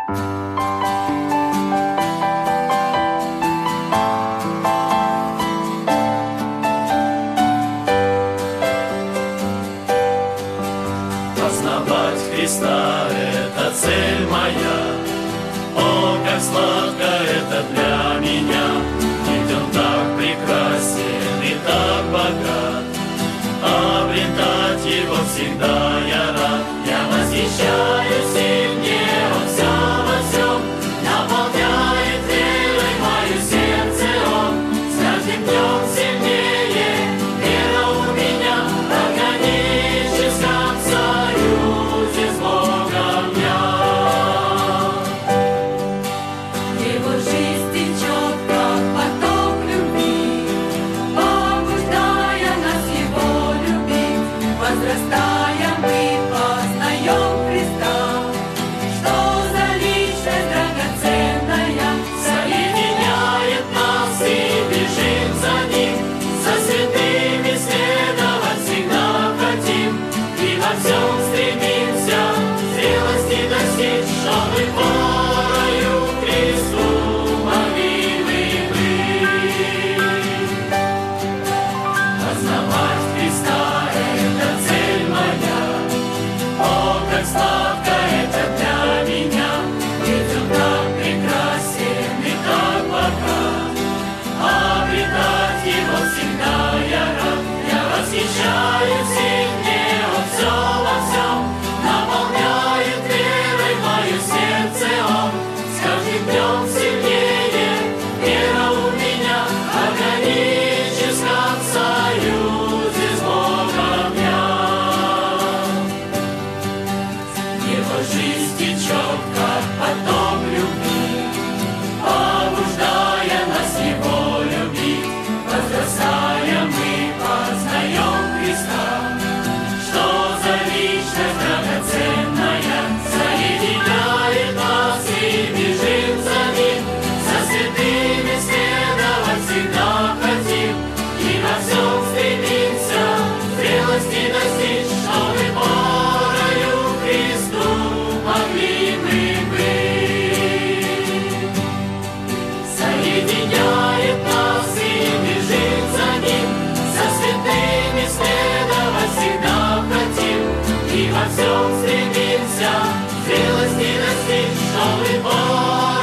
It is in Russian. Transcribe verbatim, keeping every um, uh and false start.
Познавать Христа — это цель моя. О, как сладко это для меня, ведь Он так прекрасен и так богат. Обретать Его всегда я рад. Я восхищаюсь им, где Он все во всем, наполняет верой мое сердце Он. С каждым днем сильнее вера у меня, в органическом союзе с Богом я. Его жизнь течет, как поток любви, побуждая нас Его любить. Возрастая, мы познаем Христа, что за личность драгоценная, Соединяет нас и бежим за Ним, за святыми следовать всегда хотим, и во всем стремимся зрелости достичь, чтобы порою Христу могли мы быть. Познавать Христа — это цель моя. О, как сладко это для меня, ведь Он так прекрасен и так богат. Обретать Его всегда я рад. Я восхищаюсь им, где Он все во всем, наполняет верой мое сердце Он. С каждым днем сильнее вера у меня, в органическом союзе с Богом я. Его жизнь течет, как поток любви, побуждая нас Его любить. Возрастая, мы познаем Христа, что за личность драгоценная, соединяет нас и бежим за Ним, за святыми следовать всегда хотим, и во всем стремимся зрелости достичь, чтобы порою Христу могли мы быть. Соединяет нас и бежим за Ним, за святыми следовать всегда хотим, и во всем стремимся зрелости достичь, чтобы порою